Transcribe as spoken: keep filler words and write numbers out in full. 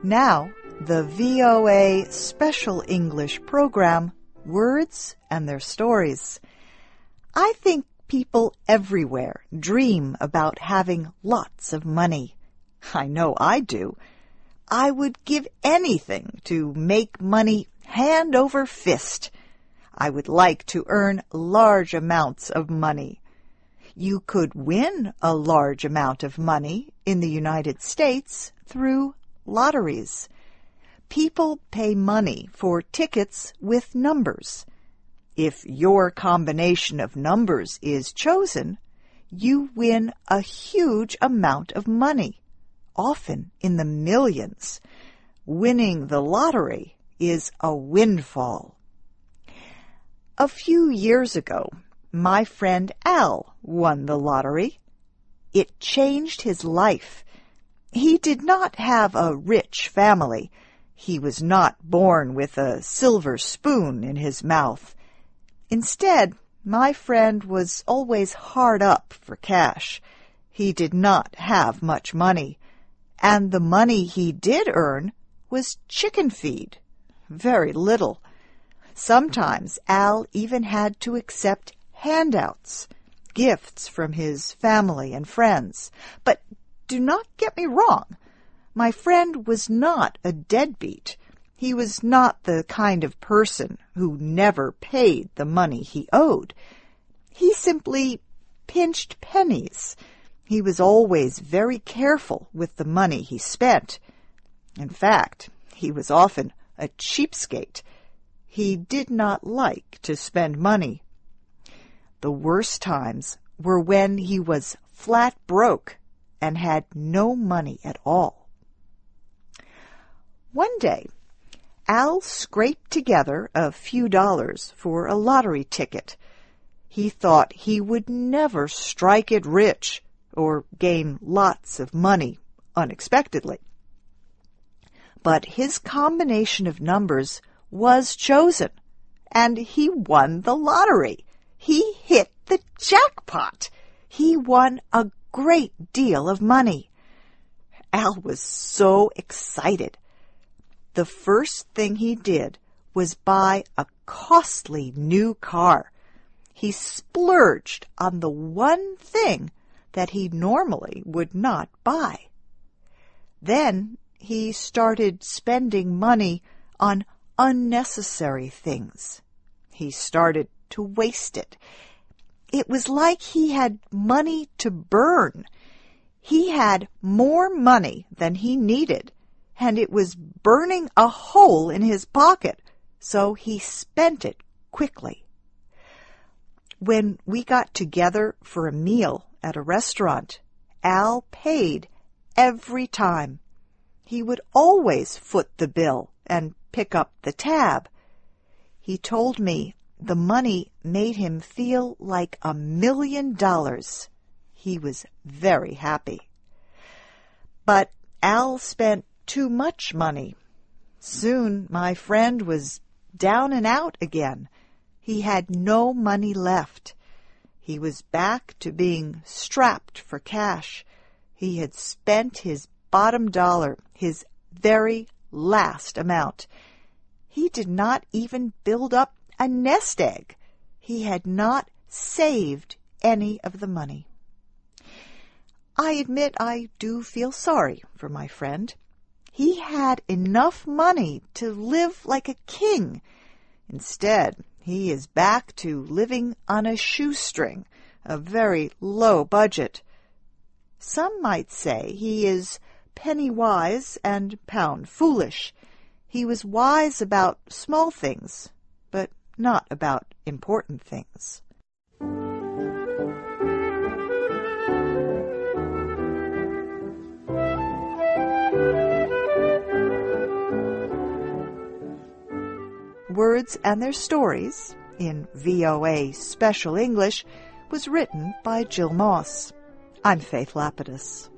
Now, the V O A Special English program, Words and Their Stories. I think people everywhere dream about having lots of money. I know I do. I would give anything to make money hand over fist. I would like to earn large amounts of money. You could win a large amount of money in the United States through lotteries. People pay money for tickets with numbers. If your combination of numbers is chosen, you win a huge amount of money, often in the millions. Winning the lottery is a windfall. A few years ago, my friend Al won the lottery. It changed his life. He did not have a rich family. He was not born with a silver spoon in his mouth. Instead, my friend was always hard up for cash. He did not have much money, and the money he did earn was chicken feed. Very little. Sometimes Al even had to accept handouts, gifts from his family and friends. But do not get me wrong. My friend was not a deadbeat. He was not the kind of person who never paid the money he owed. He simply pinched pennies. He was always very careful with the money he spent. In fact, he was often a cheapskate. He did not like to spend money. The worst times were when he was flat broke and had no money at all. One day, Al scraped together a few dollars for a lottery ticket. He thought he would never strike it rich or gain lots of money unexpectedly. But his combination of numbers was chosen, and he won the lottery. He hit the jackpot. He won a great deal of money. Al was so excited. The first thing he did was buy a costly new car. He splurged on the one thing that he normally would not buy. Then he started spending money on unnecessary things. He started to waste it. It was like he had money to burn. He had more money than he needed, and it was burning a hole in his pocket, so he spent it quickly. When we got together for a meal at a restaurant, Al paid every time. He would always foot the bill and pick up the tab. He told me the money made him feel like a million dollars. He was very happy. But Al spent too much money. Soon my friend was down and out again. He had no money left. He was back to being strapped for cash. He had spent his bottom dollar, his very last amount. He did not even build up a nest egg. He had not saved any of the money. I admit I do feel sorry for my friend. He had enough money to live like a king. Instead, he is back to living on a shoestring, a very low budget. Some might say he is penny wise and pound foolish. He was wise about small things, but not about important things. Words and Their Stories, in V O A Special English, was written by Jill Moss. I'm Faith Lapidus.